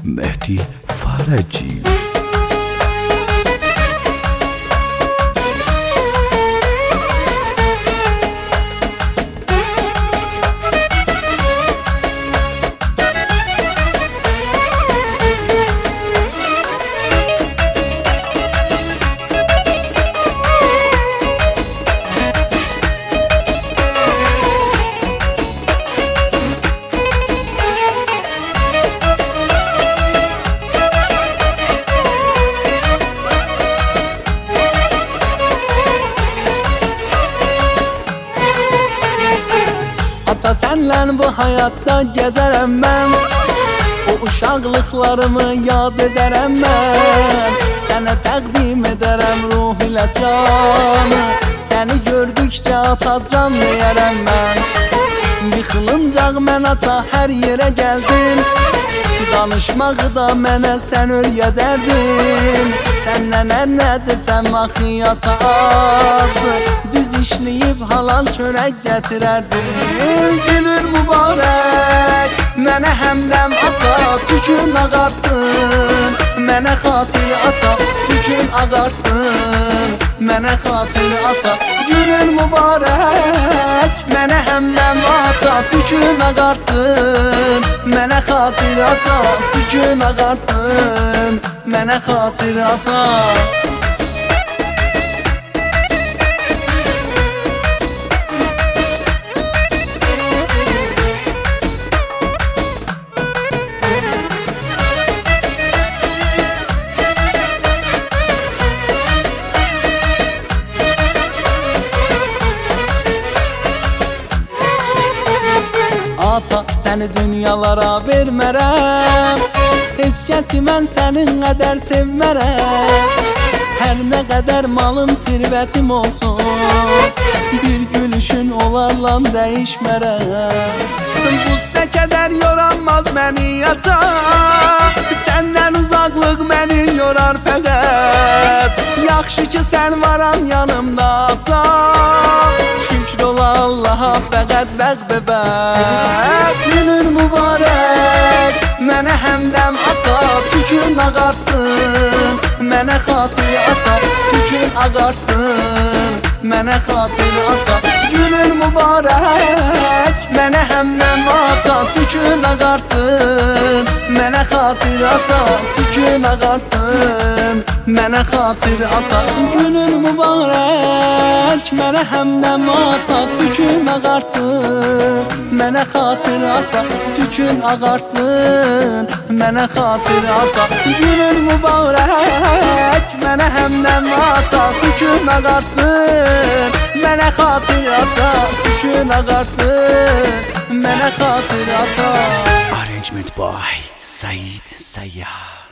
مهدی فرجی. Ata senle bu hayatta gezerem ben, o uşaqlıqlarımı yad ederem ben. Sənə təqdim edərəm ruh ilə canı, səni gördükcə ata can deyərəm mən. Yıxılıncaq mən ata hər yerə gəldin, danışmağı da mənə sən öyrədərdin. Səndən nə desəm axı ata azı, düz işləyib halal çörək gətirərdin. Günün mübarək mənə həmdəm ata, tükün ağartdın mənə xatir ata, tükün ağartdın mənə xatir ata. Günün mübarək mənə həmdəm ata, tükün ağartdın mənə xatir ata, tükün ağartdın mənə xatir ata. Ata səni dünyalara vermərəm, heç kəsi mən sənin qədər sevmərəm. Hər nə qədər malım sirvətim olsun, bir gülüşün onlarla dəyişmərəm. Bu səkədər yoranmaz məni ata, səndən uzaqlıq məni yorar fəqət. Yaxşı ki sən varan yanımda ata, şükür ola Allaha fəqət bəq-bəq. Günün mübarək mənə həmdəm ata, tükün ağartdın mənə xatir ata, tükün ağartdın mənə xatir ata. Günün mübarək mənə həmdəm ata, tükün ağartdın mənə xatir ata, tükün ağartdın mənə xatir ata. Günün mübarək mənə həmdəm ata, tükün ağartdın mənə xatir ata, tükün ağartdın mənə xatir ata. Günün mübarək mənə həmdəm ata, tükün ağartdın mənə xatir ata, tükün ağartdın mənə xatir ata. Arrangement by Said Sayyar.